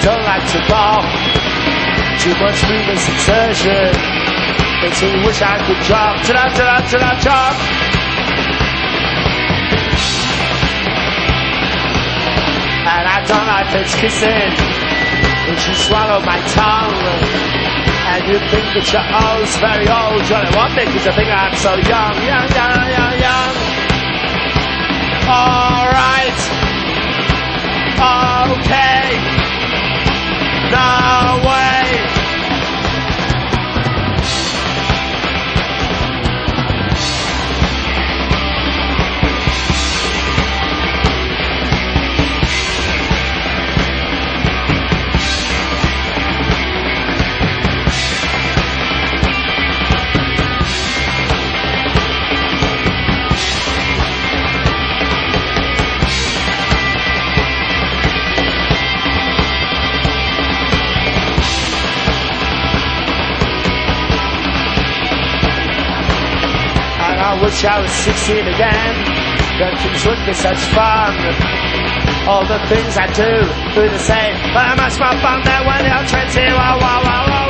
don't like to ball. Too much movement exertion. Makes me wish I could drop. Drop. And I don't like bitch kissing. When she swallowed my tongue. And you think that you're old, very old. You only want me because you think I'm so young. Young. Alright. Okay. No way. I wish I was 16 again. Then things would be such fun. All the things I do the same. But I must not fun there when you're 20. Wow.